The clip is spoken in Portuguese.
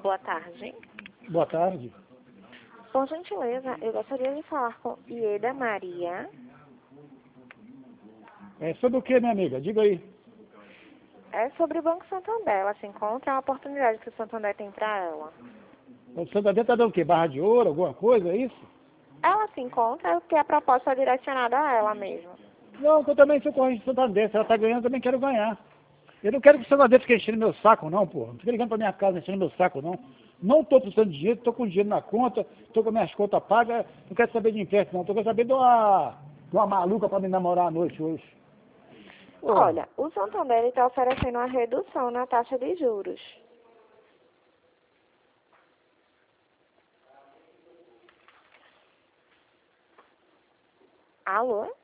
Boa tarde. Boa tarde. Por gentileza, eu gostaria de falar com Ieda Maria. É sobre o que, minha amiga? Diga aí. É sobre o Banco Santander. Ela se encontra, é uma oportunidade que o Santander tem para ela. O Santander tá dando o quê? Barra de ouro, alguma coisa, é isso? Ela se encontra porque a proposta é direcionada a ela mesmo. Não, eu também sou corrente do Santander. Se ela tá ganhando, eu também quero ganhar. Eu não quero que o Santander fique enchendo meu saco, não, porra. Não fica ligando pra minha casa enchendo meu saco, não. Não tô precisando de dinheiro, tô com dinheiro na conta, tô com minhas contas pagas, não quero saber de empréstimo, não. Tô querendo saber de uma maluca pra me namorar à noite hoje. Porra. Olha, o Santander está oferecendo uma redução na taxa de juros. Alô?